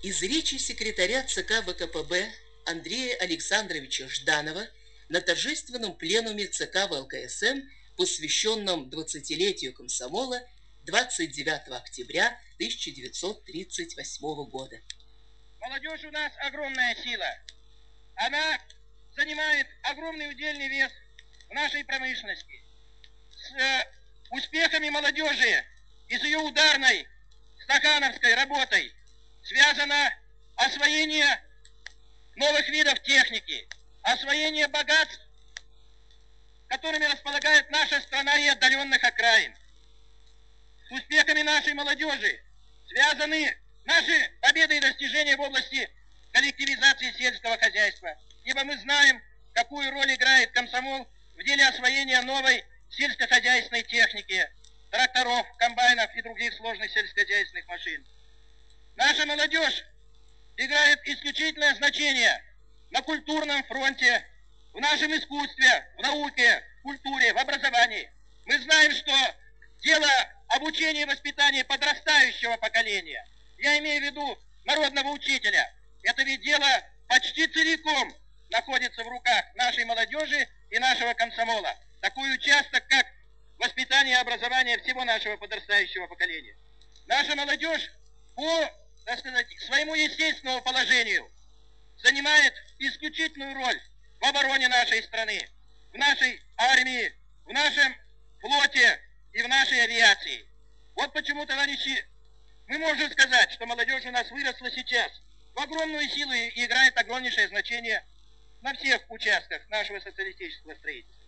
Из речи секретаря ЦК ВКПБ Андрея Александровича Жданова на торжественном пленуме ЦК ВЛКСМ, посвященном 20-летию комсомола 29 октября 1938 года. Молодежь у нас огромная сила. Она занимает огромный удельный вес в нашей промышленности. С успехами молодежи и с ее ударной стахановской работой связано освоение новых видов техники, освоение богатств, которыми располагает наша страна и отдаленных окраин. С успехами нашей молодежи связаны наши победы и достижения в области коллективизации сельского хозяйства, ибо мы знаем, какую роль играет комсомол в деле освоения новой сельскохозяйственной техники, тракторов, комбайнов и других сложных сельскохозяйственных машин. Наша молодежь играет исключительное значение на культурном фронте, в нашем искусстве, в науке, в культуре, в образовании. Мы знаем, что дело обучения и воспитания подрастающего поколения, я имею в виду народного учителя, это ведь дело почти целиком находится в руках нашей молодежи и нашего комсомола. Такой участок, как воспитание и образование всего нашего подрастающего поколения. Наша молодежь по, так сказать, своему естественному положению занимает исключительную роль в обороне нашей страны, в нашей армии, в нашем флоте и в нашей авиации. Вот почему, товарищи, мы можем сказать, что молодежь у нас выросла сейчас в огромную силу и играет огромнейшее значение на всех участках нашего социалистического строительства.